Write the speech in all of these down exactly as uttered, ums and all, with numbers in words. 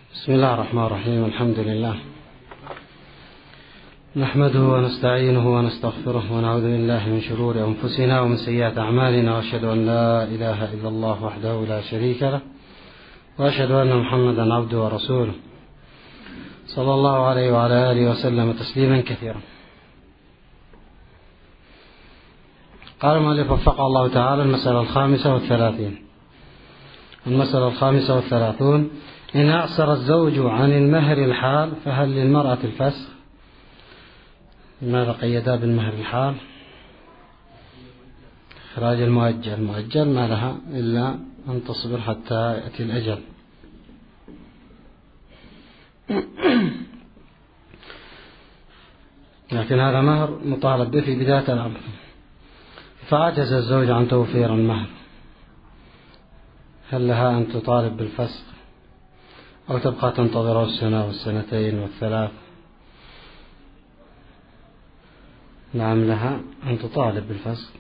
بسم الله الرحمن الرحيم. الحمد لله نحمده ونستعينه ونستغفره ونعوذ بالله من شرور أنفسنا ومن سيئات أعمالنا، وأشهد أن لا إله إلا الله وحده لا شريك له، وأشهد أن محمدا عبده ورسوله صلى الله عليه وعلى آله وسلم تسليما كثيرا. قال المؤلف وفقه الله تعالى: المسألة الخامسة والثلاثين. المسألة الخامسة والثلاثون: إن أعسر الزوج عن المهر الحال فهل للمرأة الفسخ؟ لماذا قيدا بالمهر الحال؟ إخراج المؤجل، المؤجل ما لها إلا أن تصبر حتى يأتي الأجل. لكن هذا مهر مطالب به في بداية الأمر، فعجز الزوج عن توفير المهر، هل لها أن تطالب بالفسخ أو تبقى تنتظره السنة والسنتين والثلاث؟ نعم، لها أن تطالب بالفسخ.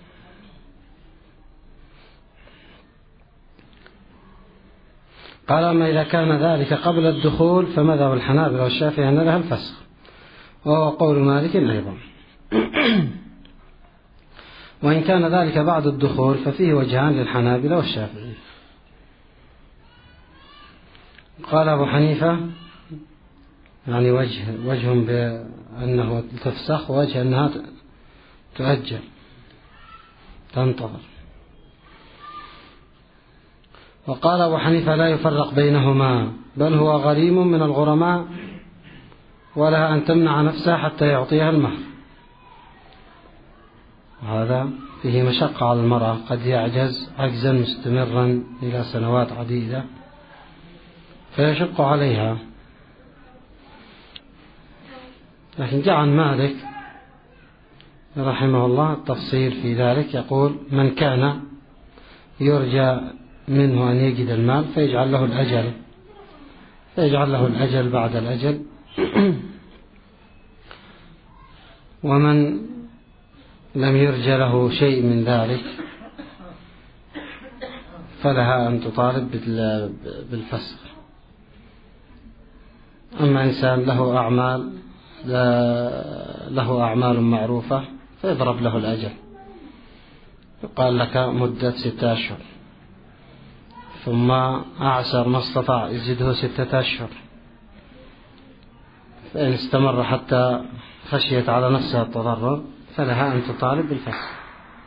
قال: أما إذا كان ذلك قبل الدخول فمذهب الحنابلة والشافعي أن لها الفسخ، وهو قول مالك أيضا. وإن كان ذلك بعد الدخول ففيه وجهان للحنابلة والشافعي. قال أبو حنيفة يعني وجه وجه بأنه تفسخ، ووجه أنها تؤجل تنتظر. وقال أبو حنيفة لا يفرق بينهما، بل هو غريم من الغرماء، ولها أن تمنع نفسها حتى يعطيها المهر. وهذا فيه مشقة على المرأة، قد يعجز عجزا مستمرا إلى سنوات عديدة فيشق عليها. لكن جاء عن مالك رحمه الله التفصيل في ذلك، يقول: من كان يرجى منه أن يجد المال فيجعل له الأجل فيجعل له الأجل بعد الأجل، ومن لم يرجى له شيء من ذلك فلها أن تطالب بالفسخ. أما إنسان له أعمال له أعمال معروفة فيضرب له الأجل، يقال لك مدة ستة أشهر، ثم أعسر ما استطاع يزيده ستة أشهر، فإن استمر حتى خشيت على نفسها التضرر فلها أن تطالب بالفسخ.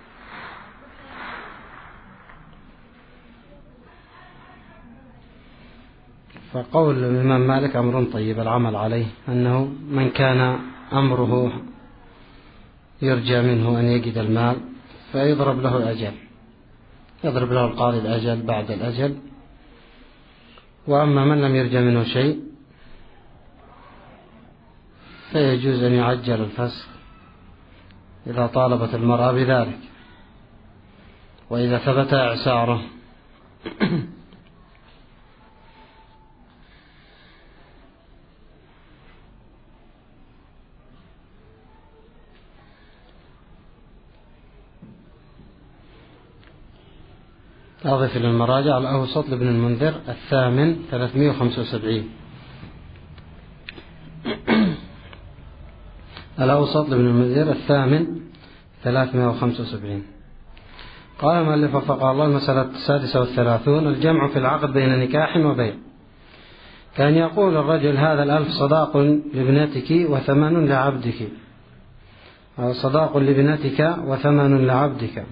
فقول الإمام مالك أمر طيب العمل عليه، أنه من كان أمره يرجى منه أن يجد المال فيضرب له الأجل، يضرب له القاضي الأجل بعد الأجل. وأما من لم يرجى منه شيء فيجوز أن يعجل الفسخ إذا طالبت المرأة بذلك، وإذا ثبت إعساره. أضف إلى المراجع الأوسط لابن المنذر الثامن ثلاثمائة وخمسة وسبعين. الأوسط لابن المنذر الثامن ثلاثمائة وخمسة وسبعين. قال المؤلف وفقه الله: المسألة السادسة والثلاثون: الجمع في العقد بين نكاح وبيع. كان يقول الرجل: هذا الألف صداق لابنتك وثمن لعبدك، أو صداق لابنتك وثمن لعبدك،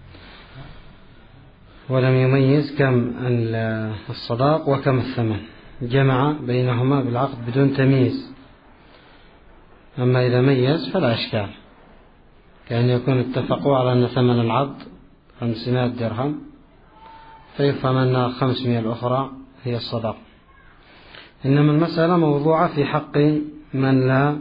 ولم يميز كم الصداق وكم الثمن، جمع بينهما بالعقد بدون تمييز. أما إذا ميز فلا إشكال، كأن يكون اتفقوا على أن ثمن العبد خمسمائة درهم فيفهم أن خمسمائة الأخرى هي الصداق. إنما المسألة موضوعة في حق من لا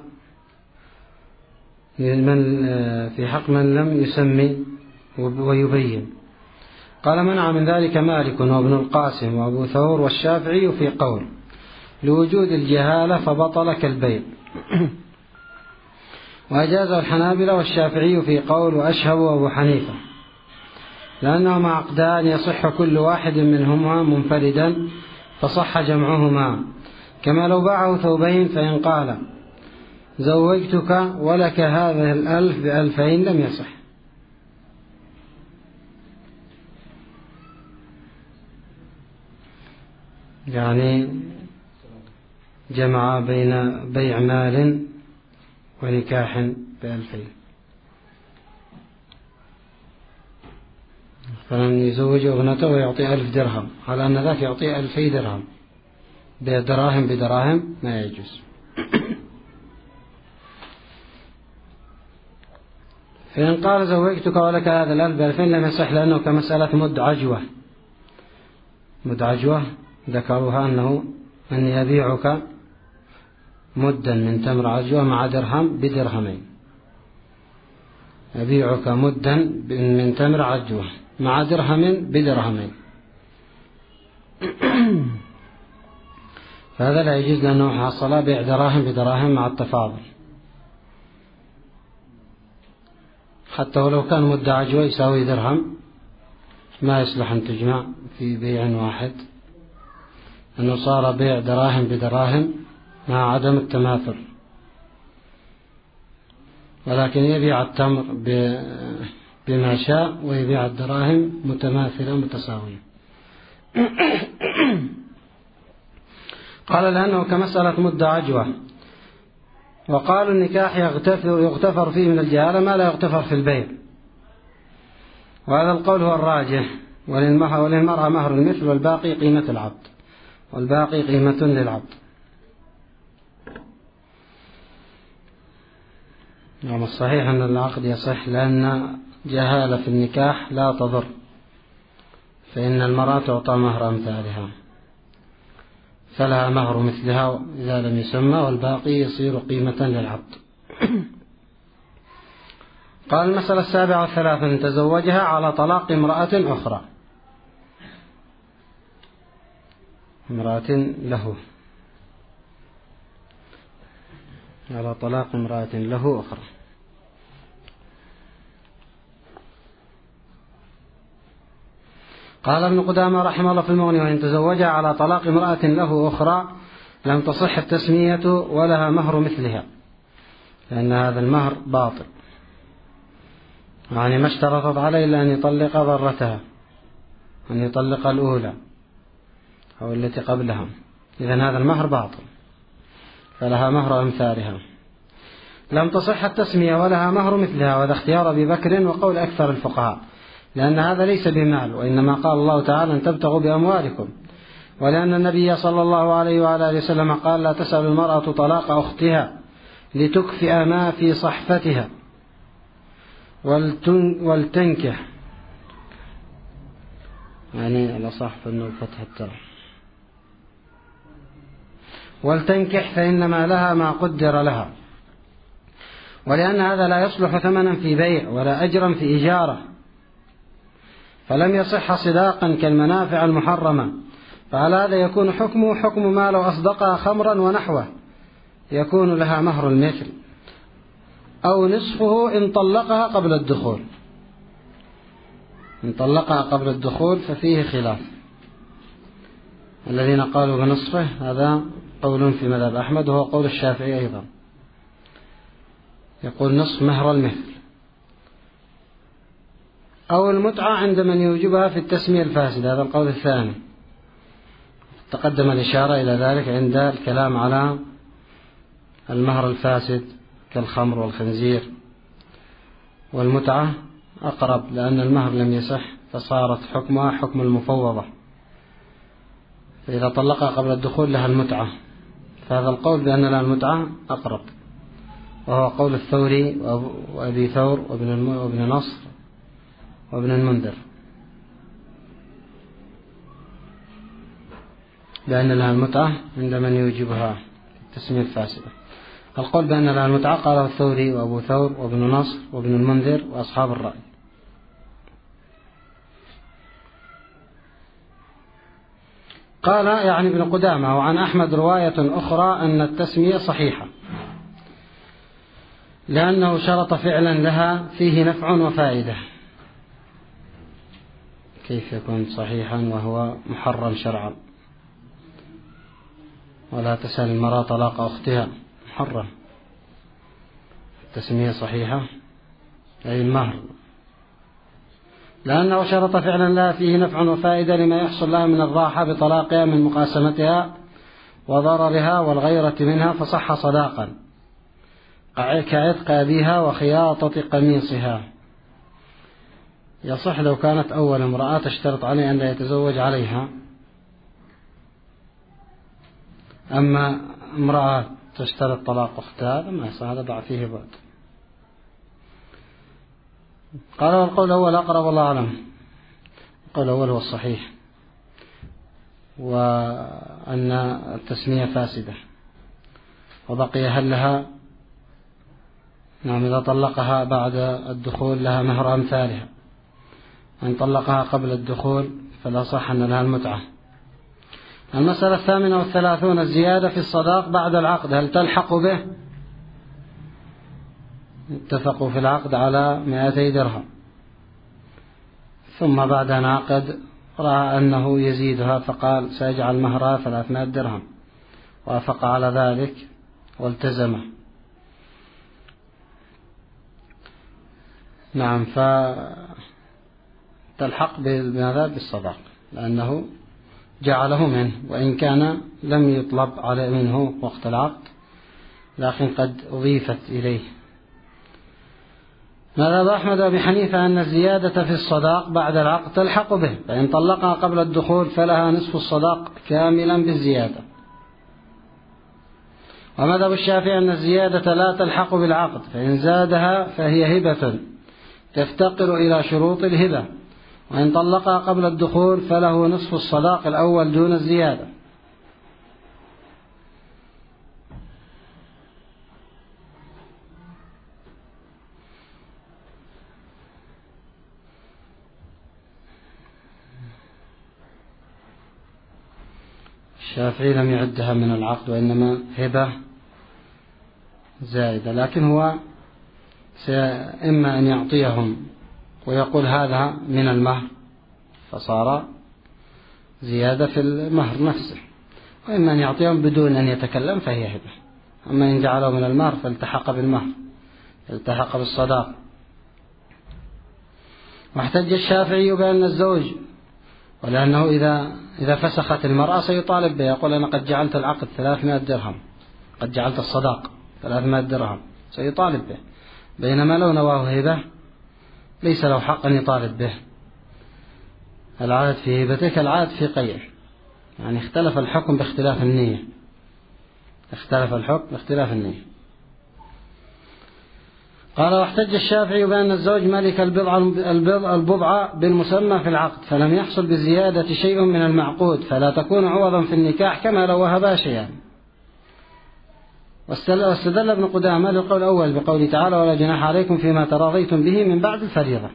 من في حق من لم يسمي ويبين. قال: منع من ذلك مالك وابن القاسم وأبو ثور والشافعي في قول لوجود الجهالة فبطل كالبيع، وأجازه الحنابلة والشافعي في قول، وأشهب أبو حنيفة، لأنهما عقدان يصح كل واحد منهما منفردا فصح جمعهما، كما لو باعه ثوبين فإن قال زوجتك ولك هذه الألف بألفين لم يصح. يعني جمع بين بيع مال ونكاح بألفين، فلن يزوج ابنته ويعطي ألف درهم على أن ذاك يعطي ألفي درهم بدراهم بدراهم ما يجوز. فإن قال زوجتك ولك هذا الألف بألفين لم يصح، لأنه كمسألة مد عجوة. مد عجوة ذكروها أنه أني أبيعك مدا من تمر عجوة مع درهم بدرهمين، أبيعك مدا من تمر عجوة مع درهم بدرهمين، فهذا لا يجوز لأنه حصل بيع دراهم بدراهم مع التفاضل. حتى ولو كان مد عجوة يساوي درهم ما يصلح أن تجمع في بيع واحد، أنه صار بيع دراهم بدراهم مع عدم التماثل، ولكن يبيع التمر بما شاء ويبيع الدراهم متماثلة متساوية. قال لأنه كمسألة مد عجوة. وقالوا النكاح يغتفر, يغتفر فيه من الجهالة ما لا يغتفر في البيع، وهذا القول هو الراجح. وللمرأة مهر المثل والباقي قيمة العبد، والباقي قيمة للعبد. نعم الصحيح أن العقد يصح، لأن جهالة في النكاح لا تضر، فإن المرأة تعطى مهر أمثالها فلها مهر مثلها إذا لم يسمى، والباقي يصير قيمة للعبد. قال المسألة السابعة والثلاثون: تزوجها على طلاق امرأة أخرى، امرأة له، على طلاق امرأة له أخرى. قال ابن قدامة رحمه الله في المغني: وإن تزوجها على طلاق امرأة له أخرى لم تصح التسمية ولها مهر مثلها، لأن هذا المهر باطل، يعني ما اشترطت عليه إلا أن يطلق ضرتها، أن يطلق الأولى أو التي قبلها، إذن هذا المهر باطل، فلها مهر أمثالها. لم تصح التسمية ولها مهر مثلها، وهذا اختيار أبي بكر وقول أكثر الفقهاء، لأن هذا ليس بمال، وإنما قال الله تعالى أن تبتغوا بأموالكم، ولأن النبي صلى الله عليه وعلى آله وسلم قال: لا تسأل المرأة طلاق أختها لتكفئ ما في صحفتها ولتنكح، يعني الأصح أنه فتح التاء، ولتنكح فإنما لها ما قدر لها، ولأن هذا لا يصلح ثمنا في بيع ولا أجرا في إجارة، فلم يصح صداقا كالمنافع المحرمة، فعلى هذا يكون حكمه حكم ما لو أصدقها خمرا ونحوه، يكون لها مهر المثل أو نصفه إن طلقها قبل الدخول. إن طلقها قبل الدخول ففيه خلاف، الذين قالوا بنصفه هذا قول في مذهب أحمد وهو قول الشافعي أيضا، يقول نصف مهر المثل، أو المتعة عند من يوجبها في التسمية الفاسدة، هذا القول الثاني، تقدم الإشارة إلى ذلك عند الكلام على المهر الفاسد كالخمر والخنزير. والمتعة أقرب لأن المهر لم يصح، فصارت حكمها حكم المفوضة، فإذا طلقها قبل الدخول لها المتعة، فهذا القول بأن لها المتعة أقرب، وهو قول الثوري وأبي ثور وابن نصر وابن المنذر، لأن لها المتعة عند من يوجبها التسمية الفاسدة. القول بأن لها المتعة قاله الثوري وأبو ثور وابن نصر وابن المنذر وأصحاب الرأي. قال يعني ابن قدامة: وعن أحمد رواية أخرى أن التسمية صحيحة، لأنه شرط فعلا لها فيه نفع وفائدة. كيف يكون صحيحا وهو محرم شرعا؟ ولا تسأل المرأة طلاق أختها محرم. التسمية صحيحة أي المهر، لأنه شرط فعلا لا فيه نفع وفائدة لما يحصل لها من الراحة بطلاقها من مقاسمتها وضررها والغيرة منها، فصح صداقا كعتق أبيها وخياطة قميصها. يصح لو كانت أول امرأة تشترط عليه أن لا يتزوج عليها. أما امرأة تشترط طلاق أختها لما يصح، هذا ضع فيه بعد. قال والقول الأول أقرب والله أعلم. القول الأول هو الصحيح، وأن التسمية فاسدة، وبقي هل لها نعم إذا طلقها بعد الدخول لها مهر أمثالها، إن طلقها قبل الدخول فلا صح أن لها المتعة. المسألة الثامنة والثلاثون الزيادة في الصداق بعد العقد، هل تلحق به؟ اتفقوا في العقد على مئتي درهم، ثم بعد أن عقد رأى أنه يزيدها فقال سيجعل مهرها ثلاثمائة درهم، وافق على ذلك والتزمه. نعم، فتلحق بماذا؟ بالصداق، لأنه جعله منه، وإن كان لم يطلب على منه وقت العقد لكن قد أضيفت إليه. مذهب أحمد وأبي حنيفة أن الزيادة في الصداق بعد العقد تلحق به، فإن طلقها قبل الدخول فلها نصف الصداق كاملا بالزيادة. ومذهب الشافعي أن الزيادة لا تلحق بالعقد، فإن زادها فهي هبة تفتقر إلى شروط الهبة، وإن طلقها قبل الدخول فله نصف الصداق الأول دون الزيادة. الشافعي لم يعدها من العقد، وإنما هبة زائدة، لكن هو إما أن يعطيهم ويقول هذا من المهر فصار زيادة في المهر نفسه، وإما أن يعطيهم بدون أن يتكلم فهي هبة. أما إن جعله من المهر فالتحق بالمهر، التحق بالصداق. واحتج الشافعي بأن الزوج، ولأنه إذا إذا فسخت المرأة سيطالب به، يقول أنا قد جعلت العقد ثلاثمائة درهم، قد جعلت الصداق ثلاثمائة درهم، سيطالب به. بينما لو نواه هبة ليس له حق أن يطالب به. العاد في هبتك العاد في قيع، يعني اختلف الحكم باختلاف النية، اختلف الحكم باختلاف النية. قال واحتج الشافعي بأن الزوج ملك البضع البضع بالمسمى في العقد، فلم يحصل بزيادة شيء من المعقود، فلا تكون عوضا في النكاح كما لو وهبا شيئا. واستدل ابن قدامة للقول الأول بقوله تعالى ولا جناح عليكم فيما تراضيتم به من بعد الفريضة،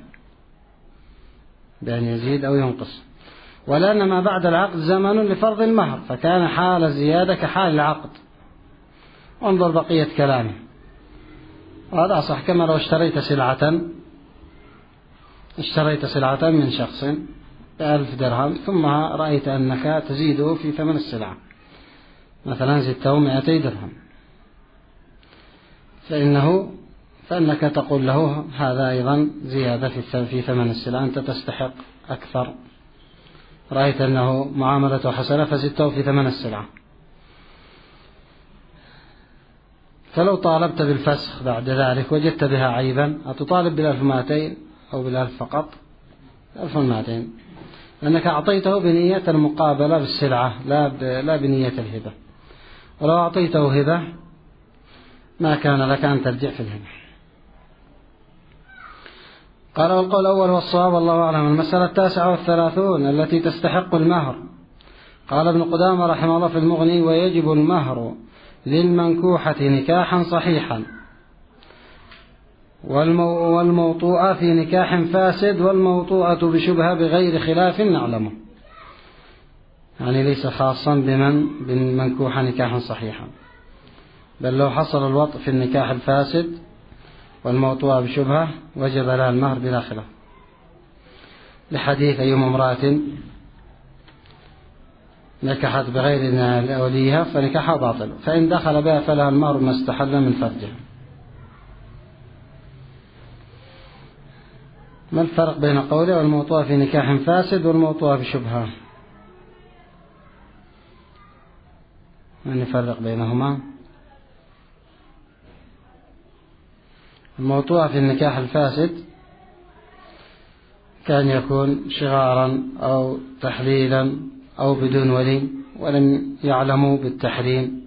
بأن يزيد أو ينقص، ولأن ما بعد العقد زمن لفرض المهر، فكان حال الزيادة كحال العقد. انظر بقية كلامه، وهذا صح. كما لو اشتريت سلعة اشتريت سلعة من شخص بألف درهم، ثم رأيت أنك تزيده في ثمن السلعة، مثلا زدته مئتي درهم، فإنه فإنك تقول له هذا أيضا زيادة في ثمن السلعة، أنت تستحق أكثر، رأيت أنه معاملته حسنة فزدته في ثمن السلعة. فلو طالبت بالفسخ بعد ذلك وجدت بها عيبا، أتطالب بالألف ومائتين أو بالألف فقط؟ ألف ومائتين، لأنك أعطيته بنية المقابلة بالسلعة لا لا بنية الهبة، ولو أعطيته هبة ما كان لك أن ترجع في الهبة. قال والقول الأول والصواب والله أعلم. المسألة التاسعة والثلاثون التي تستحق المهر. قال ابن قدامة رحمه الله في المغني ويجب المهر للمنكوحة نكاحا صحيحا، والموطوءة في نكاح فاسد، والموطوءة بشبهة بغير خلاف نعلمه، يعني ليس خاصا بمن بالمنكوحة نكاحا صحيحا، بل لو حصل الوطء في النكاح الفاسد والموطوءة بشبهة وجب لها المهر بلا خلاف، لحديث أيما امرأة نكحت بغير إذن وليها فنكاحها باطل، فإن دخل بها فلها المهر ما استحل من فرجها. ما الفرق بين قوله والموطوءة في نكاح فاسد والموطوءة بشبهة؟ من يفرق بينهما؟ الموطوءة في النكاح الفاسد كان يكون شغارا أو تحليلا أو بدون ولي ولم يعلموا بالتحريم،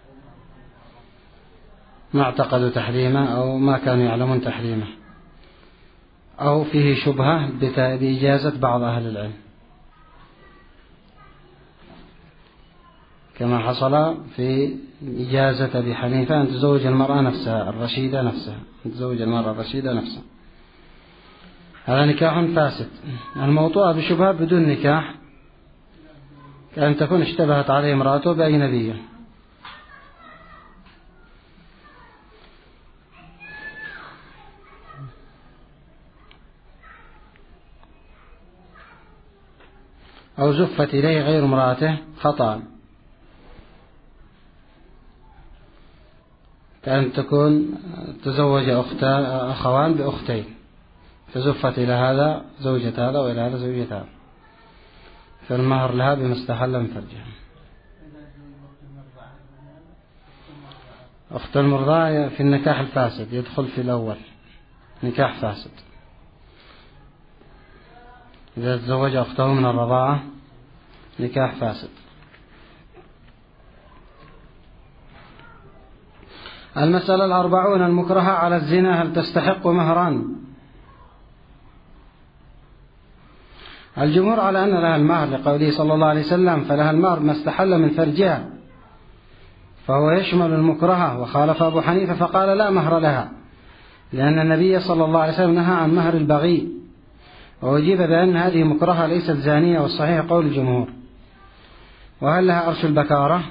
ما اعتقدوا تحريمه أو ما كانوا يعلمون تحريمه، أو فيه شبهة بإجازة بعض أهل العلم، كما حصل في إجازة أبي حنيفة أن تزوج المرأة نفسها الرشيدة نفسها أن تزوج المرأة الرشيدة نفسها. هذا نكاح فاسد. الموطوءة بشبهة بدون نكاح كأن تكون اشتبهت عليه امرأته بأجنبية، أو زفت إليه غير امرأته خطأ، كأن تكون تزوج أختا أخوان بأختين فزفت إلى هذا زوجة هذا وإلى هذا زوجة هذا، فالمهر لها بما استحل من فرجها. أخت المرضعة في النكاح الفاسد يدخل في الأول نكاح فاسد، إذا تزوج أخته من الرضاعة نكاح فاسد. المسألة الأربعون المكرهة على الزنا هل تستحق مهرا؟ الجمهور على أن لها المهر لقوله صلى الله عليه وسلم فلها المهر ما استحل من فرجها، فهو يشمل المكرهة، وخالف أبو حنيفة فقال لا مهر لها، لأن النبي صلى الله عليه وسلم نهى عن مهر البغي، وأجيب بأن هذه مكرهة ليست زانية، والصحيح قول الجمهور. وهل لها أرش البكارة؟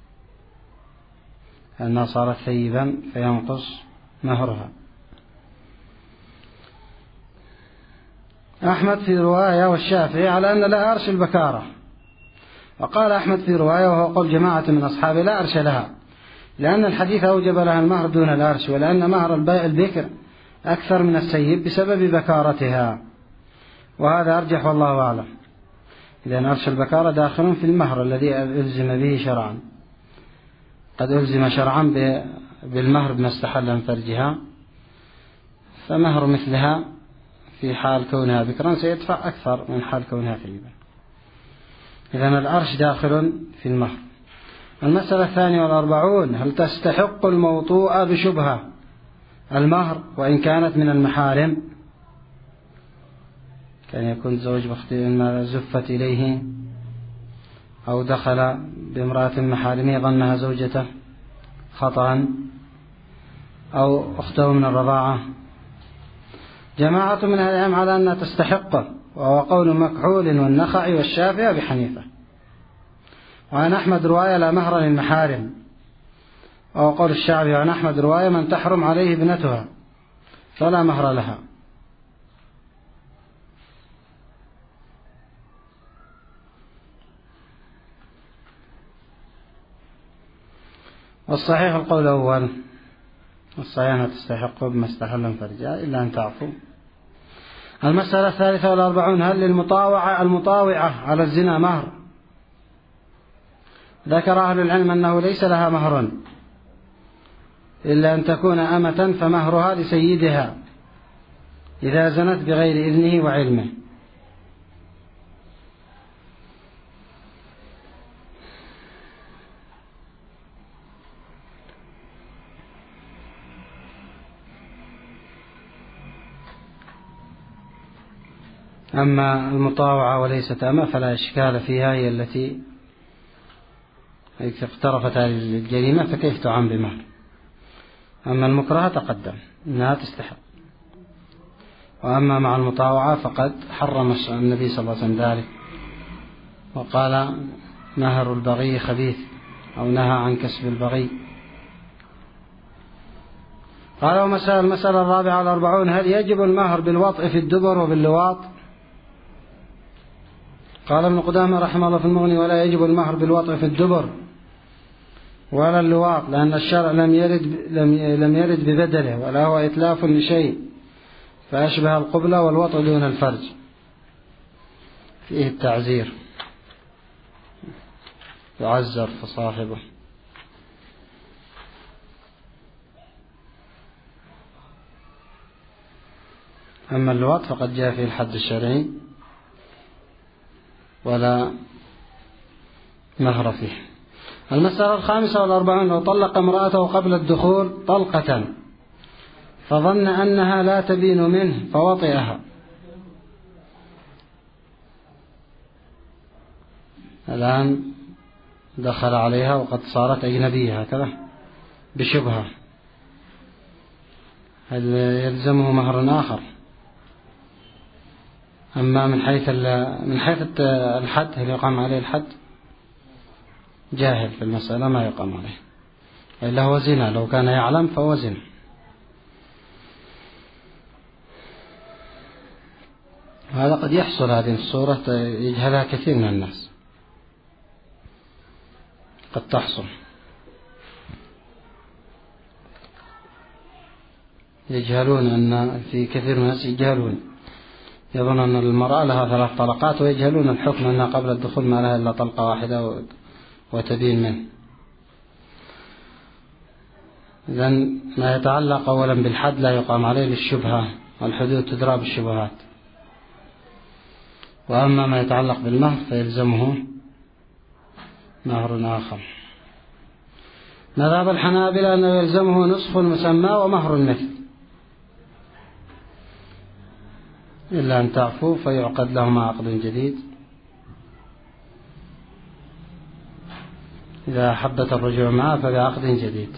أنها صارت ثيبا فينقص مهرها. أحمد في رواية والشافعي على أن لا أرش البكارة، وقال أحمد في رواية وهو قول جماعة من أصحابه لا أرش لها، لأن الحديث أوجب لها المهر دون الأرش، ولأن مهر البكر أكثر من السيب بسبب بكارتها، وهذا أرجح والله أعلم. إذن أرش البكارة داخل في المهر الذي ألزم به شرعا، قد ألزم شرعا بالمهر بما استحل من فرجها، فمهر مثلها في حال كونها بكرا سيدفع أكثر من حال كونها ثيبا. إذن الأرش داخل في المهر. المسألة الثانية والأربعون هل تستحق الموطوءة بشبهة المهر وإن كانت من المحارم؟ كان يكون زوج بأخته زفت إليه أو دخل بامرأة محارمية ظنها زوجته خطأ، أو أخته من الرضاعة. جماعة من أهل العلم على أنها تستحقه، وهو قول مكحول والنخعي والشافعي بحنيفة. وعن أحمد رواية لا مهر للمحارم، وهو قول الشعبي. وعن أحمد رواية من تحرم عليه ابنتها فلا مهر لها. والصحيح القول الأول، والصحيح أنها تستحق بما استحل من فرجها إلا أن تعفو. المسألة الثالثة والأربعون هل للمطاوعة المطاوعة على الزنا مهر؟ ذكر أهل العلم أنه ليس لها مهر إلا أن تكون أمة، فمهرها لسيدها إذا زنت بغير إذنه وعلمه. أما المطاوعة وليست أمة فلا إشكال فيها، هي التي اقترفت هذه الجريمة فكيف تعام بمهر. أما المكرهة تقدم أنها تستحق. وأما مع المطاوعة فقد حرم النبي صلى الله عليه وسلم ذلك، وقال مهر البغي خبيث، أو نهى عن كسب البغي. قال ومسألة المسألة الرابعة والأربعون هل يجب المهر بالوطء في الدبر وباللواط؟ قال ابن قدامة رحمه الله في المغني: ولا يجب المهر بالوطء في الدبر ولا اللواط، لأن الشرع لم يرد لم يرد ببدله، ولا هو إتلاف لشيء فأشبه القبلة والوطء دون الفرج، فيه التعزير، يعزر فصاحبه. أما اللواط فقد جاء فيه الحد الشرعي ولا مهر فيه. المسألة الخامسة والأربعون: لو طلق امرأته قبل الدخول طلقة فظن أنها لا تبين منه فوطئها، الآن دخل عليها وقد صارت أجنبية هكذا بشبهة، هل يلزمه مهر آخر؟ أما من حيث من حيث الحد، هل يقام عليه الحد؟ جاهل في المسألة ما يقام عليه، إلا هو زنا، لو كان يعلم فهو زنا. هذا قد يحصل، هذه الصورة يجهلها كثير من الناس، قد تحصل، يجهلون أن في كثير من الناس يجهلون، يظن أن المرأة لها ثلاث طلقات ويجهلون الحكم أنها قبل الدخول ما لها إلا طلقة واحدة وتبين منه. إذن ما يتعلق أولا بالحد لا يقام عليه للشبهة، والحدود تدرى بالشبهات. وأما ما يتعلق بالمهر فيلزمه مهر آخر. مذهب الحنابلة أنه يلزمه نصف المسمى ومهر المثل، إلا أن تعفوا فيعقد لهما عقد جديد. إذا حبت الرجوع معه فبعقد جديد،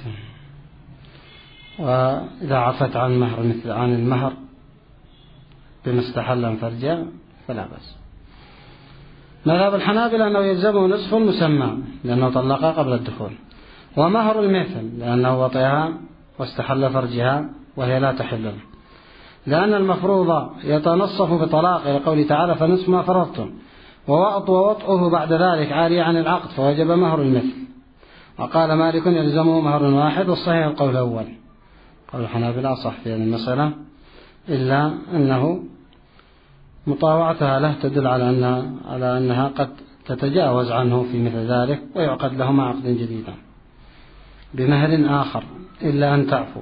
وإذا عفت عن مهر مثل عن المهر بما استحل من فرجها فلا بأس. مذهب الحنابلة أنه يلزمه نصف المسمى لأنه طلقها قبل الدخول، ومهر المثل لأنه وطئها واستحل فرجها وهي لا تحل له، لأن المفروض يتنصف بطلاق إلى قوله تعالى: فنصف ما فرضتم، ووطئه بعد ذلك عاري عن العقد فوجب مهر المثل. وقال مالك: يلزمه مهر واحد، والصحيح القول الأول، قول الحنابلة صح في هذه المسألة، إلا أنه مطاوعتها له تدل على أنها, على أنها قد تتجاوز عنه في مثل ذلك، ويعقد لهما عقد جديدا بمهر آخر، إلا أن تعفو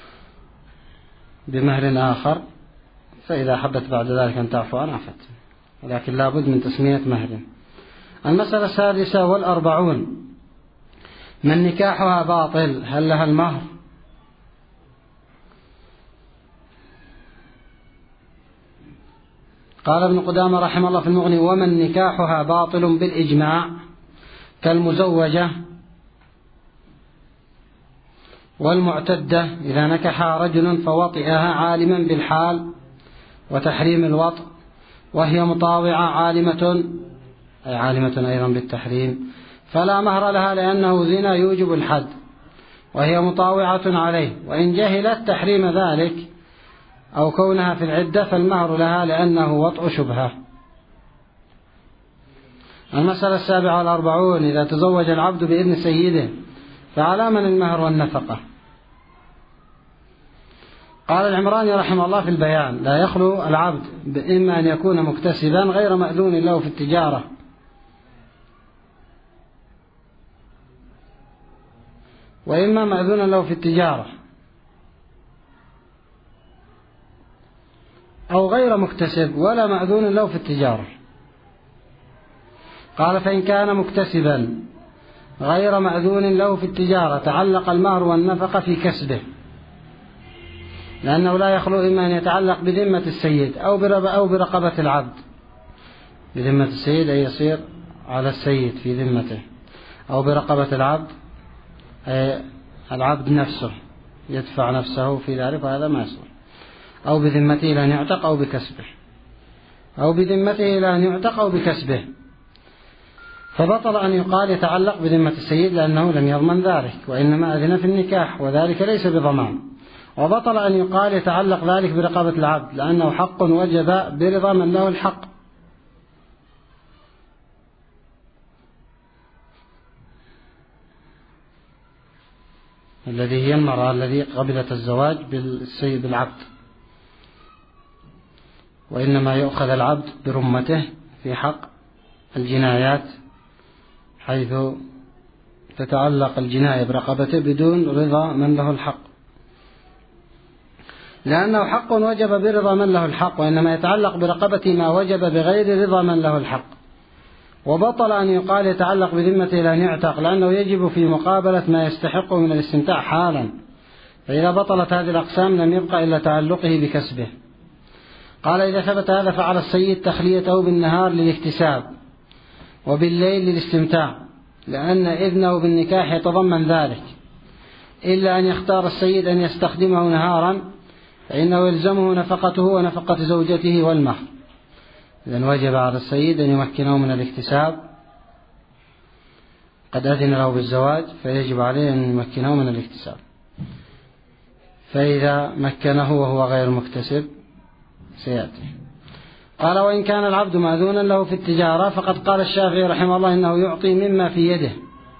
بمهر آخر، فإذا حبت بعد ذلك أن تعفو أن عفت، ولكن لا بد من تسمية مهر. المسألة السادسة والأربعون: من نكاحها باطل هل لها المهر؟ قال ابن قدامة رحمه الله في المغني: ومن نكاحها باطل بالإجماع كالمزوجة والمعتدة، إذا نكحها رجل فوطئها عالما بالحال وتحريم الوطء وهي مطاوعة عالمة أي عالمة أيضا بالتحريم، فلا مهر لها لأنه زنا يوجب الحد، وهي مطاوعة عليه، وإن جهلت تحريم ذلك أو كونها في العدة فالمهر لها لأنه وطء شبهة. المسألة السابعة والأربعون: إذا تزوج العبد بإذن سيده فعلى من المهر والنفقة؟ قال العمراني رحمه الله في البيان: لا يخلو العبد إما أن يكون مكتسبا غير مأذون له في التجارة، وإما مأذونا له في التجارة، أو غير مكتسب ولا مأذون له في التجارة. قال: فإن كان مكتسبا غير مأذون له في التجارة تعلق المهر والنفقة في كسبه، لأنه لا يخلو إما أن يتعلق بذمة السيد أو برقبة العبد. بذمة السيد أي يصير على السيد في ذمته، أو برقبة العبد أي العبد نفسه يدفع نفسه في ذلك، وهذا ما يصير، أو بذمته إلى أن يعتق أو بكسبه، أو بذمته إلى أن يعتق أو بكسبه، فبطل أن يقال يتعلق بذمة السيد لأنه لم يضمن ذلك، وإنما أذن في النكاح وذلك ليس بضمان. وبطل أن يقال يتعلق ذلك برقبة العبد لأنه حق وجب برضا من له الحق. الذي هي المرأة الذي قبلت الزواج بالسيد بالعبد، وإنما يؤخذ العبد برمته في حق الجنايات، حيث تتعلق الجناية برقبته بدون رضا من له الحق، لأنه حق وجب برضا من له الحق، وإنما يتعلق برقبته ما وجب بغير رضا من له الحق. وبطل أن يقال يتعلق بذمته لأن يعتق، لأنه يجب في مقابلة ما يستحقه من الاستمتاع حالا، فإذا بطلت هذه الأقسام لم يبقى إلا تعلقه بكسبه. قال: إذا ثبت هذا فعل السيد تخليته بالنهار للاكتساب وبالليل للاستمتاع، لأن إذنه بالنكاح يتضمن ذلك، إلا أن يختار السيد أن يستخدمه نهارا فإنه يلزمه نفقته ونفقة زوجته والمهر. إذن وجب على السيد أن يمكنه من الاكتساب، قد أذن له بالزواج فيجب عليه أن يمكنه من الاكتساب، فإذا مكنه وهو غير مكتسب سيأتي. قال: وإن كان العبد مأذونا له في التجارة فقد قال الشافعي رحمه الله إنه يعطي مما في يده،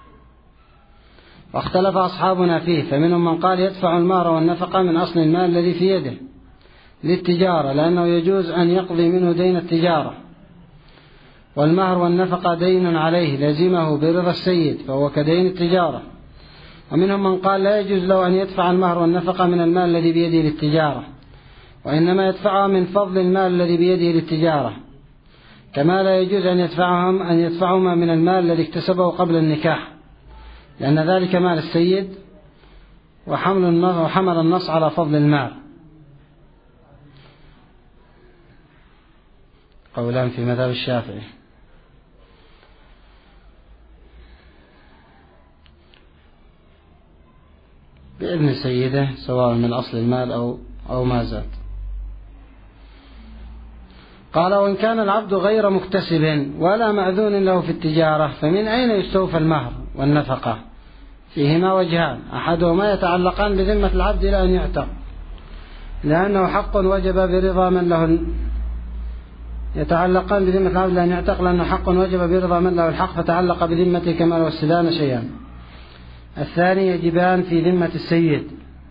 واختلف أصحابنا فيه، فمنهم من قال يدفع المهر والنفقة من أصل المال الذي في يده للتجارة، لأنه يجوز أن يقضي منه دين التجارة، والمهر والنفقة دين عليه لزمه برضا السيد فهو كدين التجارة. ومنهم من قال لا يجوز له أن يدفع المهر والنفقة من المال الذي بيده للتجارة، وإنما يدفعها من فضل المال الذي بيده للتجارة، كما لا يجوز أن يدفعهم أن يدفعهما من المال الذي اكتسبه قبل النكاح، لأن ذلك مال السيد وحمل وحمل النص على فضل المال. قولان في مذهب الشافعي. بإذن سيده سواء من أصل المال أو أو ما زاد. قال: وإن كان العبد غير مكتسب ولا مأذون له في التجارة فمن أين يستوفى المهر والنفقة؟ فيهما وجهان، أحدهما يتعلقان بذمة العبد إلى أن يعتق، لأنه حق وجب برضا من له يتعلقان بذمة العبد لأن يعتق لأنه حق وجب برضا من له الحق فتعلق بذمته كما لو استدان شيئا. الثاني يجبان في ذمة السيد،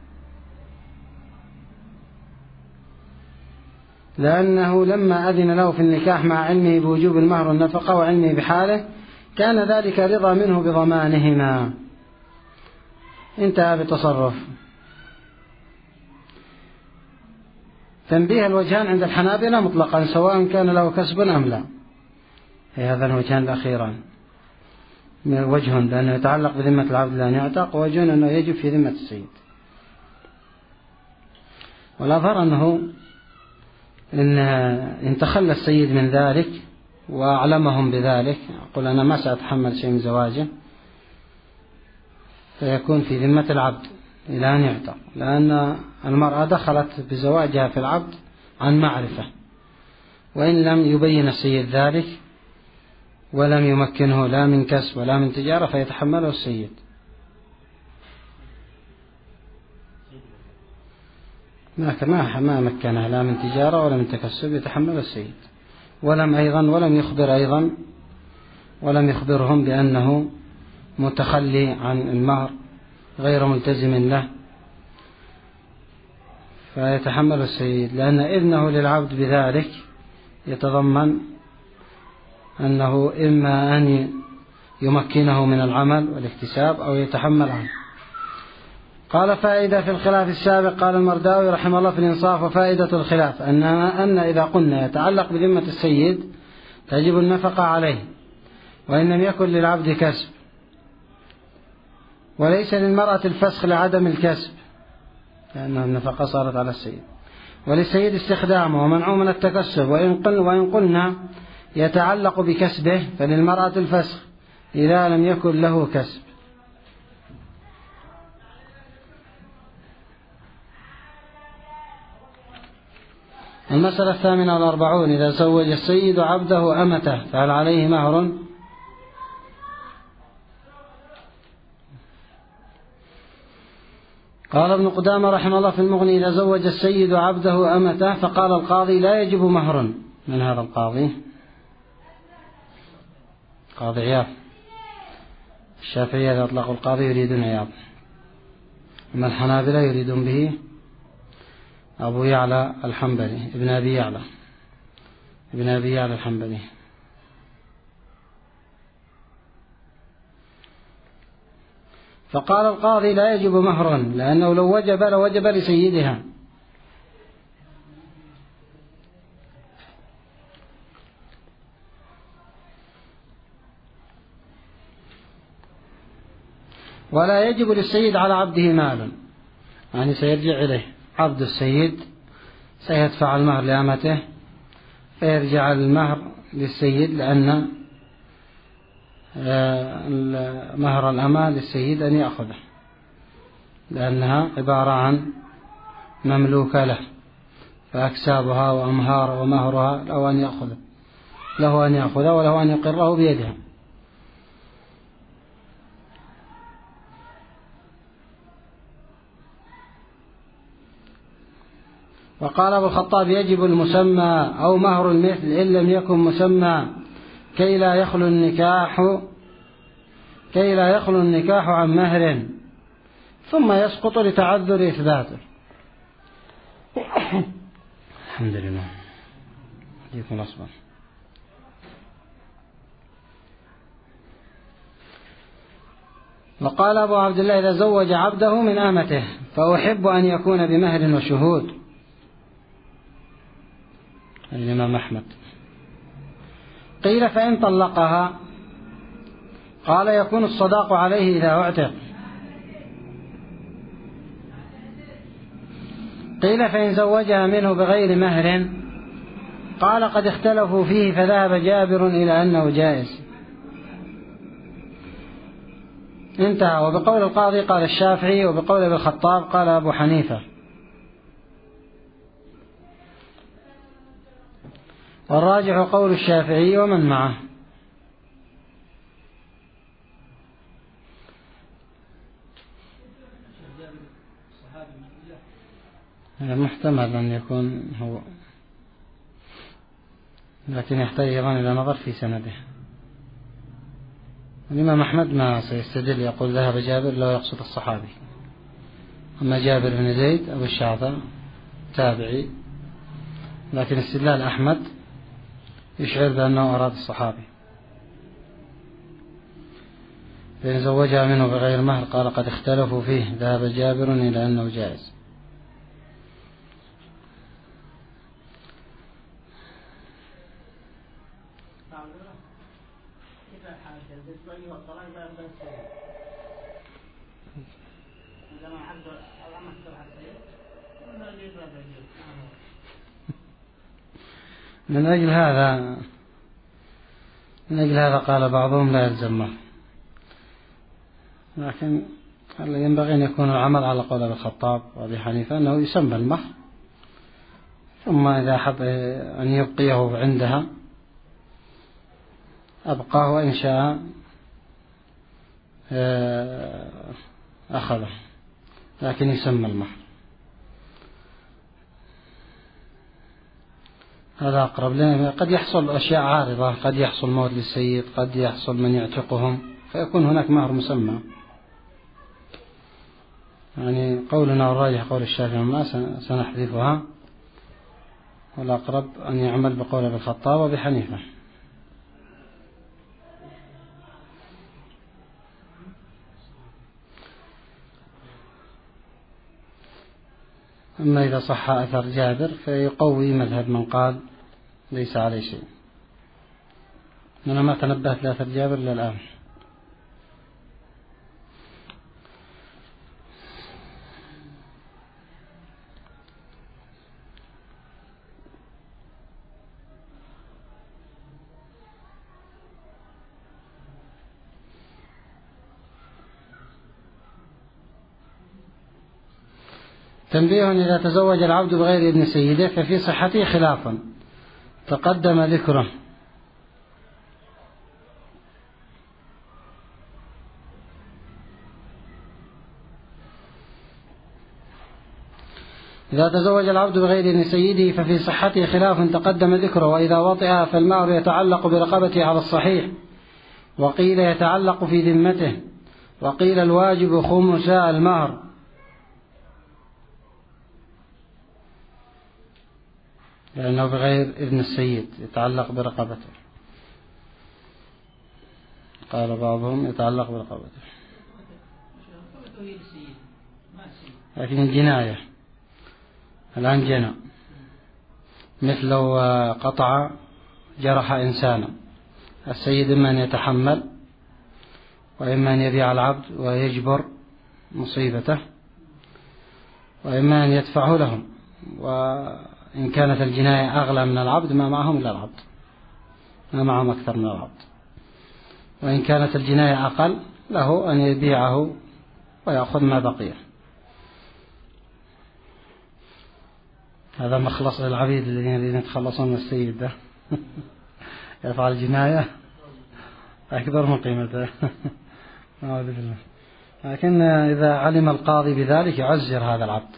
لأنه لما أذن له في النكاح مع علمه بوجوب المهر والنفقة وعلمه بحاله كان ذلك رضا منه بضمانهما. انتهى بتصرف. تنبيه الوجهان عند الحنابلة مطلقا سواء كان له كسب أم لا، هذا الوجهان الأخيران، وجه لأنه يتعلق بذمة العبد لأن يعتق، ووجه أنه يجب في ذمة السيد. والأظهر أنه إن, إن تخلى السيد من ذلك وأعلمهم بذلك، أقول أنا ما سأتحمل شيء من زواجه، فيكون في ذمة العبد إلى أن يعتق، لأن المرأة دخلت بزواجها في العبد عن معرفة، وإن لم يبين السيد ذلك ولم يمكنه لا من كسب ولا من تجارة فيتحمله السيد. ما ما مكنه لا من تجارة ولا من تكسب يتحمله السيد، ولم أيضا ولم يخبر أيضا ولم يخبرهم بأنه متخلي عن المهر غير ملتزم له، فيتحمل السيد، لأن إذنه للعبد بذلك يتضمن أنه إما أن يمكنه من العمل والاكتساب أو يتحمل عنه. قال: فائدة في الخلاف السابق. قال المرداوي رحمه الله في الإنصاف: وفائدة الخلاف أن, أن إذا قلنا يتعلق بذمة السيد تجب النفقة عليه وإن لم يكن للعبد كسب، وليس للمرأة الفسخ لعدم الكسب لأنه النفقة صارت على السيد، وللسيد استخدامه ومنعه من التكسب. وإن, قل وإن قلنا يتعلق بكسبه فللمرأة الفسخ إذا لم يكن له كسب. المسألة الثامنة والأربعون: إذا زوج السيد عبده أمته فهل عليه مهر؟ قال ابن قدامة رحمه الله في المغني: إذا زوج السيد عبده أمته، فقال القاضي: لا يجب مهر. من هذا القاضي؟ قاضي عياض. الشافعية إذا أطلقوا القاضي يريدون عياض. أما الحنابلة يريدون به أبو يعلى الحنبلي ابن أبي يعلى ابن أبي يعلى الحنبلي. فقال القاضي لا يجب مهر، لأنه لو وجب لوجب لسيدها. ولا يجب للسيد على عبده مال، يعني سيرجع إليه عبد السيد سيدفع المهر لأمته فيرجع المهر للسيد، لأن مهر الأمة للسيد أن يأخذه، لأنها عبارة عن مملوكة له، فأكسابها وأمهار ومهرها له أن يأخذه له أن يأخذه وله أن يقره بيدها. وقال أبو الخطاب يجب المسمى أو مهر المثل إن لم يكن مسمى كي لا يخلو النكاح كي لا يخلو النكاح عن مهر ثم يسقط لتعذر إثباته. الحمد لله يكون أصبر. وقال أبو عبد الله إذا زوج عبده من أمته فأحب أن يكون بمهر وشهود، الإمام أحمد. قيل فإن طلقها قال يكون الصداق عليه إذا اعتق. قيل فإن زوجها منه بغير مهر قال قد اختلفوا فيه فذهب جابر إلى أنه جائز. انتهى. وبقول القاضي قال الشافعي، وبقول ابن الخطاب قال أبو حنيفة. والراجح قول الشافعي ومن معه. محتمل أن يكون هو، لكن يحتاج أيضا إلى نظر في سنده. الإمام أحمد ما سيستدل يقول ذهب جابر لا يقصد الصحابي، أما جابر بن زيد أبو الشعثة تابعي، لكن استدلال أحمد يشعر بأنه أراد الصحابي. فإن زوجها منه بغير مهر قال قد اختلفوا فيه ذهب جابر إلى أنه جائز. من أجل هذا من أجل هذا قال بعضهم لا يلزم، لكن ينبغي أن يكون العمل على قول ابن الخطاب وأبي حنيفة أنه يسمى المهر، ثم إذا حب أن يبقيه عندها أبقاه، وإن شاء أخذه، لكن يسمى المهر. هذا أقرب لنا. قد يحصل أشياء عارضة، قد يحصل موت للسيد، قد يحصل من يعتقهم، فيكون هناك مهر مسمى. يعني قولنا الراجح قول الشافعي ما سنحذفها، والأقرب أن يعمل بقول ابن الخطاب وبحنيفة. أما إذا صح أثر جابر فيقوي مذهب من قال ليس عليه شيء. أنا ما تنبهت لأثر جابر إلى الآن. تنبيه: إذا تزوج العبد بغير ابن سيده ففي صحته خلاف تقدم ذكره. إذا تزوج العبد بغير ابن سيده ففي صحته خلاف تقدم ذكره، وإذا وطئها فالمهر يتعلق برقبته على الصحيح، وقيل يتعلق في ذمته، وقيل الواجب خمس المهر لأنه بغير إذن السيد يتعلق برقبته. قال بعضهم يتعلق برقبته، لكن الجناية الآن جنى، مثل لو قطع جرح إنسانا، السيد إما أن يتحمل وإما أن يبيع العبد ويجبر مصيبته، وإما أن يدفعه لهم، وإن كانت الجناية أغلى من العبد ما معهم إلا العبد، ما معهم أكثر من العبد، وإن كانت الجناية أقل له أن يبيعه ويأخذ ما بقيه. هذا مخلص للعبيد الذين يريدون يتخلصون من السيد ده يفعل جناية أكبر من قيمته أعوذ بالله. لكن إذا علم القاضي بذلك يعزر هذا العبد.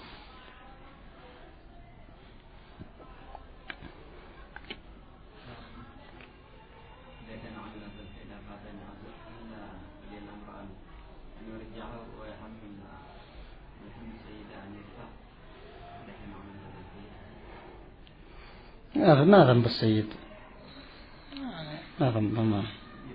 ما ذنب السيد؟ ما ذنب ما.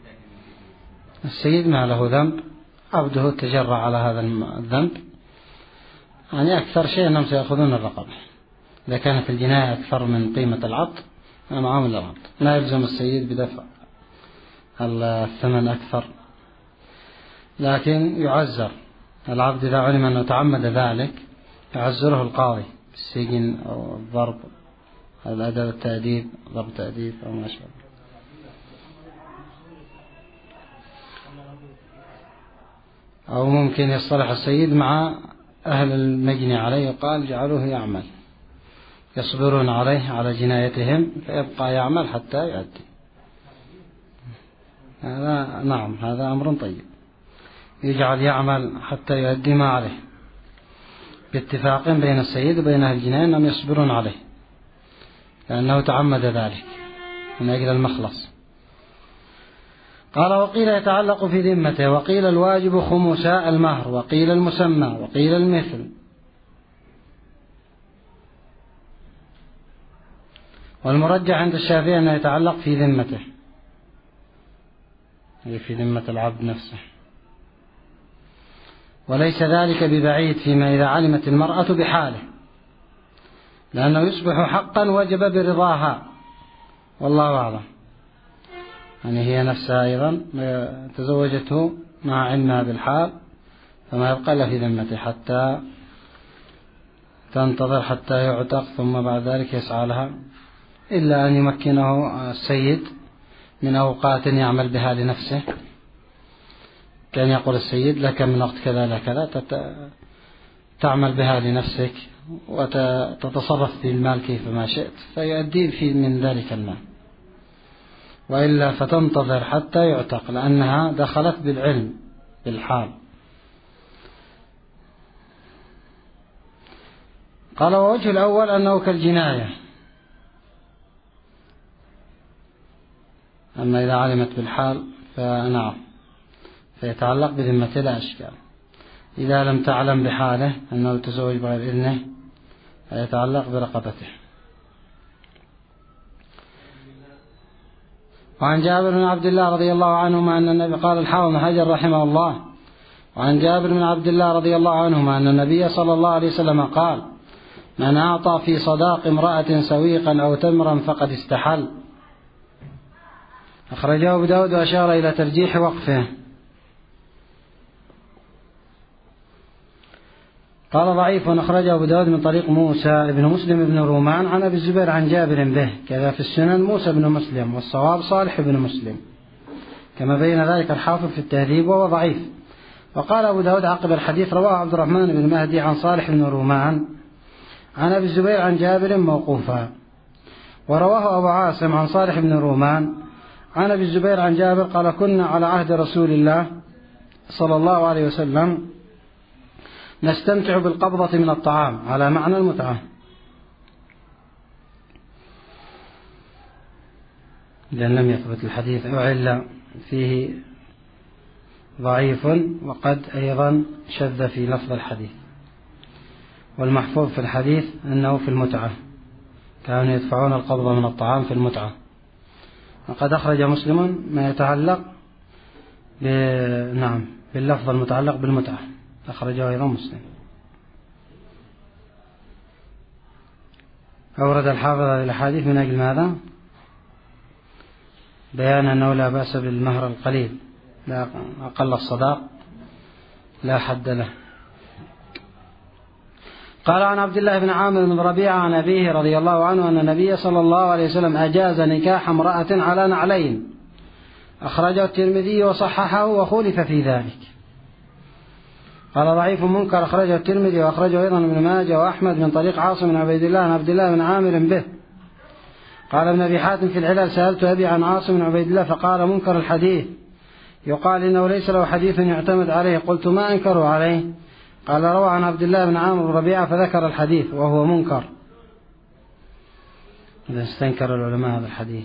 السيد ما له ذنب، عبده تجرع على هذا الذنب، يعني أكثر شيء أنهم سيأخذون الرقبة. إذا كانت الجناية أكثر من قيمة العبد ما معهم إلا العبد، لا يلزم السيد بدفع الثمن أكثر، لكن يعزر العبد إذا علم أنه تعمد ذلك، يعزره القاضي بالسجن أو الضرب، الأدب التأديب، ضرب تأديب أو ما شابه. أو ممكن يصطلح السيد مع أهل المجني عليه وقال جعلوه يعمل، يصبرون عليه على جنايتهم فيبقى يعمل حتى يؤدي. هذا نعم، هذا أمر طيب، يجعل يعمل حتى يؤدي ما عليه باتفاق بين السيد وبين أهل الجناية أنهم يصبرون عليه، لأنه تعمد ذلك من أجل المخلص. قال وقيل يتعلق في ذمته، وقيل الواجب خمساء المهر، وقيل المسمى، وقيل المثل. والمرجح عند الشافعي أنه يتعلق في ذمته، أي في ذمة العبد نفسه، وليس ذلك ببعيد فيما إذا علمت المرأة بحاله، لأنه يصبح حقا وجب برضاها، والله أعلم. يعني هي نفسها أيضا تزوجته مع علمها بالحال، فما يبقى إلا في ذمته حتى تنتظر حتى يعتق، ثم بعد ذلك يسعى لها، إلا أن يمكنه السيد من أوقات يعمل بها لنفسه، كان يقول السيد لك من وقت كذا لكذا تعمل بها لنفسك وتتصرف في المال كيفما شئت، فيؤدي في من ذلك المال، وإلا فتنتظر حتى يعتق، لأنها دخلت بالعلم بالحال. قال ووجه الأول أنه كالجناية، أما إذا علمت بالحال فنعم فيتعلق بذمته لا أشكال. إذا لم تعلم بحاله أنه تزوج بغير إذنه فيتعلق برقبته. وعن جابر بن عبد الله رضي الله عنهما أن النبي قال الحافظ بن حجر رحمه الله، وعن جابر بن عبد الله رضي الله عنهما أن النبي صلى الله عليه وسلم قال من أعطى في صداق امرأة سويقا أو تمرا فقد استحل. أخرجه أبو داود وأشار إلى ترجيح وقفه. قال ضعيف، أخرجه أبو داود من طريق موسى بن مسلم بن رومان عن أبي الزبير عن جابر به، كذا في السنن موسى بن مسلم، والصواب صالح بن مسلم، كما بين ذلك الحافظ في التهذيب، وهو ضعيف. وقال أبو داود عقب الحديث رواه عبد الرحمن بن مهدي عن صالح بن رومان عن أبي الزبير عن جابر موقوفا، ورواه أبو عاصم عن صالح بن رومان عن أبي الزبير عن جابر قال كنا على عهد رسول الله صلى الله عليه وسلم نستمتع بالقبضة من الطعام على معنى المتعة. لأن لم يثبت الحديث أعل فيه ضعيف، وقد أيضا شذ في لفظ الحديث، والمحفوظ في الحديث أنه في المتعة كانوا يدفعون القبض من الطعام في المتعة. وقد أخرج مسلم ما يتعلق ب... نعم باللفظ المتعلق بالمتعة، أخرجه أيضا مسلم. أورد الحافظ هذه الأحاديث من أجل ماذا؟ بيان أنه لا بأس بالمهر القليل، لا أقل الصداق لا حد له. قال عن عبد الله بن عامر بن ربيعة عن أبيه رضي الله عنه أن النبي صلى الله عليه وسلم أجاز نكاح امرأة على نعلين، أخرجه الترمذي وصححه وخولف في ذلك. قال ضعيف منكر، أخرجه الترمذي وأخرجه أيضا ابن ماجه وأحمد من طريق عاصم بن عبيد الله عن عبد الله بن عامر به. قال ابن أبي حاتم في العلل سألت أبي عن عاصم بن عبيد الله فقال منكر الحديث، يقال إنه ليس له حديث يعتمد عليه. قلت ما أنكروا عليه؟ قال روى عن عبد الله بن عامر بن ربيعة فذكر الحديث وهو منكر. إذا استنكر العلماء هذا الحديث.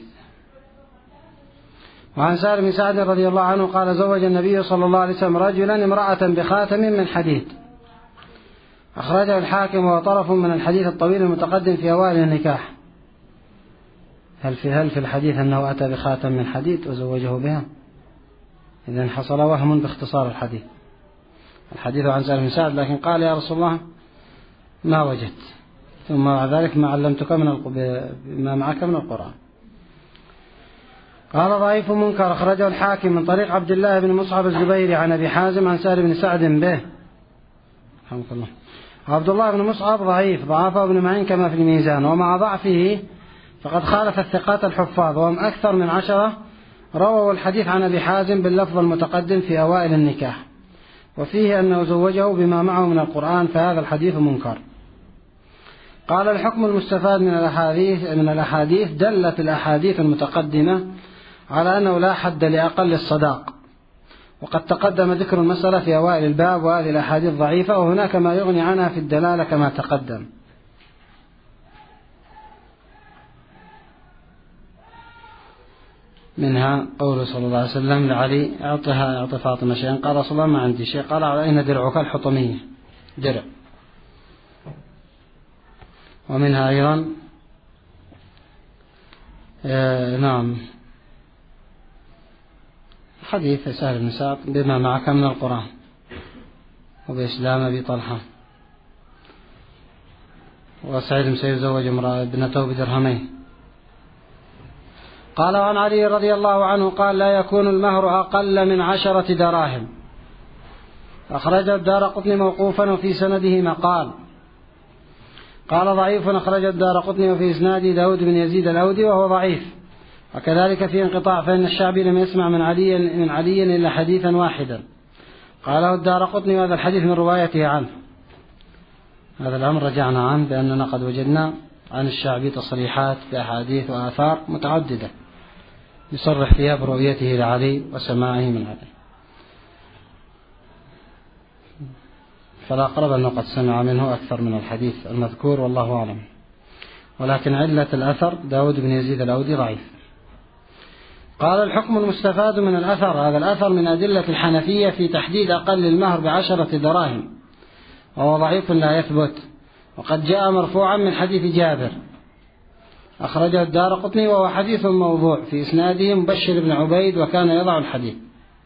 وعن سهل بن سعد رضي الله عنه قال زوج النبي صلى الله عليه وسلم رجلا امرأة بخاتم من حديد، أخرجه الحاكم وطرف من الحديث الطويل المتقدم في أوائل النكاح. هل في هل في الحديث أنه أتى بخاتم من حديد وزوجه بها؟ إذن حصل وهم باختصار الحديث. الحديث عن سهل بن سعد لكن قال يا رسول الله ما وجدت، ثم بعد ذلك ما علمتك من ما معك من القرآن. قال ضعيف منكر، أخرجه الحاكم من طريق عبد الله بن مصعب الزبيري عن أبي حازم عن سهل بن سعد به. رحمه الله. عبد الله بن مصعب ضعيف، ضعفه ابن معين كما في الميزان، ومع ضعفه فقد خالف الثقات الحفاظ وهم أكثر من عشرة رووا الحديث عن أبي حازم باللفظ المتقدم في أوائل النكاح، وفيه أنه زوجه بما معه من القرآن، فهذا الحديث منكر. قال الحكم المستفاد من الأحاديث من الأحاديث دلت الأحاديث المتقدمة على أنه لا حد لأقل الصداق، وقد تقدم ذكر المسألة في أوائل الباب، وهذه الأحاديث ضعيفة وهناك ما يغني عنها في الدلالة كما تقدم. منها قول صلى الله عليه وسلم لعلي أعطها أعطي فاطمة شيئا، قال رسول الله ما عندي شيء، قال على أين درعك؟ الحطمية درع. ومنها أيضا آه نعم حديث سهل بن سعد بما معك من القرآن، وبإسلام أبي طلحة، وسعيد بن سيزوج امرأة ابنته بدرهمين. قال عن علي رضي الله عنه قال لا يكون المهر أقل من عشرة دراهم، أخرج الدارقطني موقوفا وفي سنده مقال. قال ضعيف، أخرج الدارقطني وفي إسناده داود بن يزيد الأودي وهو ضعيف، وكذلك في انقطاع، فإن الشعبي لم يسمع من علي من علي إلا حديثا واحدا قاله الدارقطني، وهذا الحديث من روايته عنه. هذا الأمر رجعنا عنه بأننا قد وجدنا عن الشعبي تصريحات بأحاديث وآثار متعددة يصرح فيها برؤيته لعلي وسماعه من علي، فلا أقرب أنه قد سمع منه أكثر من الحديث المذكور والله أعلم. ولكن علة الأثر داود بن يزيد الأودي ضعيف. قال الحكم المستفاد من الأثر، هذا الأثر من أدلة الحنفية في تحديد أقل المهر بعشرة دراهم، وهو ضعيف لا يثبت، وقد جاء مرفوعا من حديث جابر أخرجه الدارقطني وهو حديث موضوع في إسناده مبشر بن عبيد وكان يضع الحديث.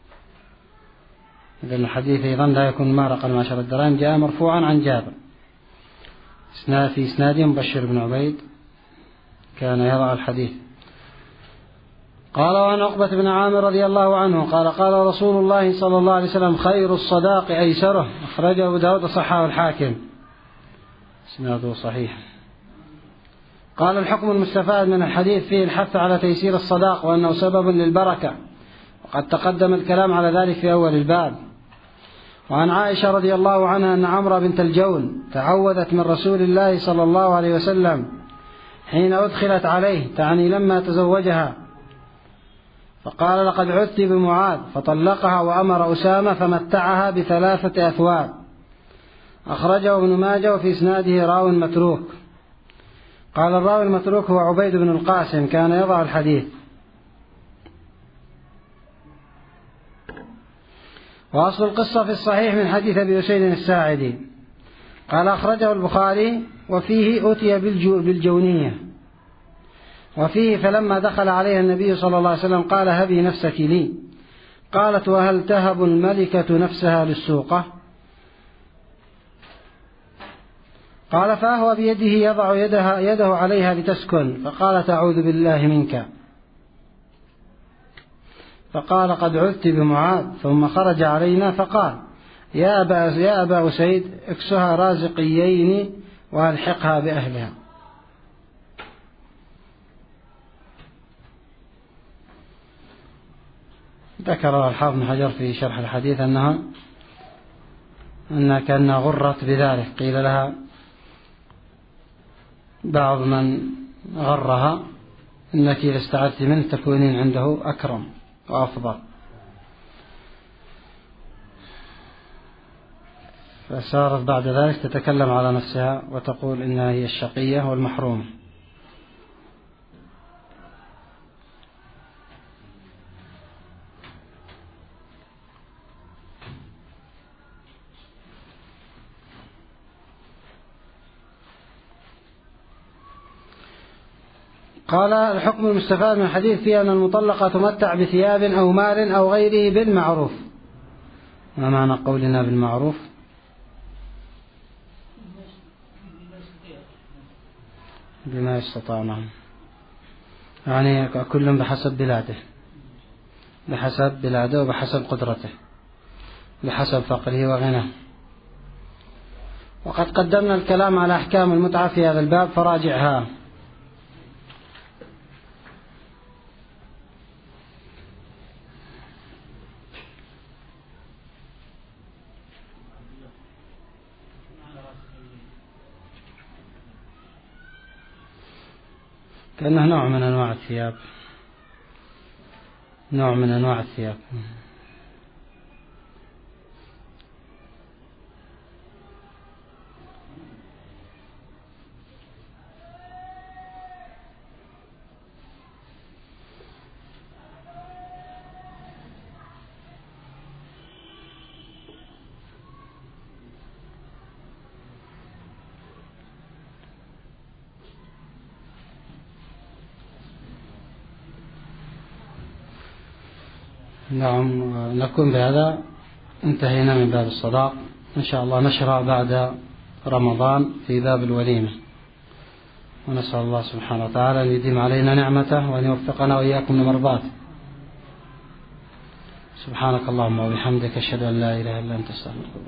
إذن الحديث أيضا لا يكون مهر أقل من عشرة دراهم، جاء مرفوعا عن جابر في إسناده مبشر بن عبيد كان يضع الحديث. قال عن عقبة بن عامر رضي الله عنه قال قال رسول الله صلى الله عليه وسلم خير الصداق أيسره، أخرجه أبو داود وصححه الحاكم، إسناده صحيح. قال الحكم المستفاد من الحديث فيه الحث على تيسير الصداق وأنه سبب للبركة، وقد تقدم الكلام على ذلك في أول الباب. وعن عائشة رضي الله عنها أن عمرو بنت الجون تعوذت من رسول الله صلى الله عليه وسلم حين أدخلت عليه، تعني لما تزوجها، فقال لقد عدت بمعاذ، فطلقها وأمر أسامة فمتعها بثلاثة أثواب، أخرجه ابن ماجه وفي إسناده راو متروك. قال الراوي المتروك هو عبيد بن القاسم كان يضع الحديث. وأصل القصة في الصحيح من حديث أبي أسيد الساعدي قال أخرجه البخاري وفيه أتي بالجو بالجونية وفيه فلما دخل عليها النبي صلى الله عليه وسلم قال هبي نفسك لي. قالت وهل تهب الملكة نفسها للسوقة؟ قال فهو بيده يضع يدها يده عليها لتسكن، فقالت أعوذ بالله منك. فقال قد عذت بمعاذ. ثم خرج علينا فقال يا أبا, يا أبا أسيد اكسها رازقيين وألحقها بأهلها. ذكر الحافظ بن حجر في شرح الحديث أنها أنها كأنها غرت بذلك، قيل لها بعض من غرها إنك إذا استعدت منه تكونين عنده أكرم وأفضل، فصارت بعد ذلك تتكلم على نفسها وتقول إنها هي الشقية والمحرومة. قال الحكم المستفاد من الحديث فيه أن المطلقة تمتع بثياب أو مال أو غيره بالمعروف. ما معنى قولنا بالمعروف؟ بما يستطاع، يعني كل بحسب بلاده، بحسب بلاده وبحسب قدرته، بحسب فقره وغناه. وقد قدمنا الكلام على أحكام المتعة في هذا الباب فراجعها. كأنه نوع من أنواع الثياب، نوع من أنواع الثياب. نعم، نكون بهذا انتهينا من باب الصداق. إن شاء الله نشرع بعد رمضان في باب الوليمة، ونسأل الله سبحانه وتعالى أن يديم علينا نعمته وأن يوفقنا وإياكم لمرضاته. سبحانك اللهم وبحمدك أشهد أن لا إله إلا أنت استغفرك.